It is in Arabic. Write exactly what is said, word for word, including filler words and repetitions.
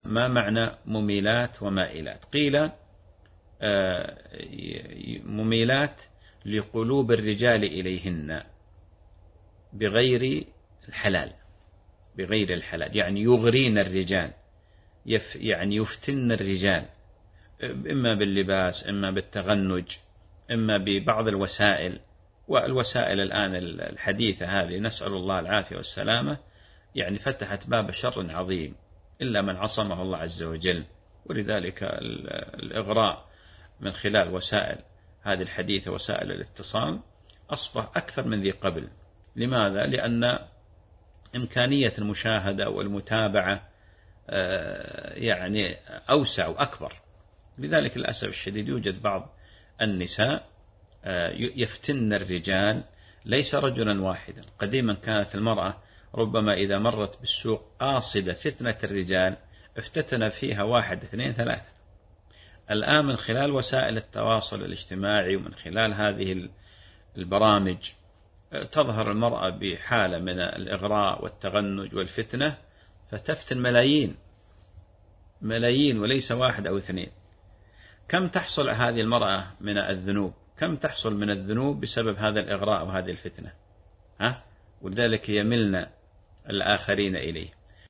ما معنى مميلات ومائلات؟ قيل مميلات لقلوب الرجال إليهن بغير الحلال، بغير الحلال يعني يغرين الرجال، يف يعني يفتن الرجال، إما باللباس، إما بالتغنج، إما ببعض الوسائل. والوسائل الآن الحديثة هذه نسأل الله العافية والسلامة يعني فتحت باب شر عظيم إلا من عصمه الله عز وجل. ولذلك الإغراء من خلال وسائل هذه الحديثة، وسائل الاتصال، أصبح أكثر من ذي قبل. لماذا؟ لأن إمكانية المشاهدة والمتابعة يعني أوسع وأكبر. لذلك للأسف الشديد يوجد بعض النساء يفتن الرجال، ليس رجلا واحدا. قديما كانت المرأة ربما إذا مرت بالسوق قاصدة فتنة الرجال افتتن فيها واحد اثنين ثلاثة. الآن من خلال وسائل التواصل الاجتماعي ومن خلال هذه البرامج تظهر المرأة بحالة من الإغراء والتغنج والفتنة، فتفتن ملايين ملايين وليس واحد أو اثنين. كم تحصل هذه المرأة من الذنوب، كم تحصل من الذنوب بسبب هذا الإغراء وهذه الفتنة، ها؟ ولذلك يملنا الآخرين إليه.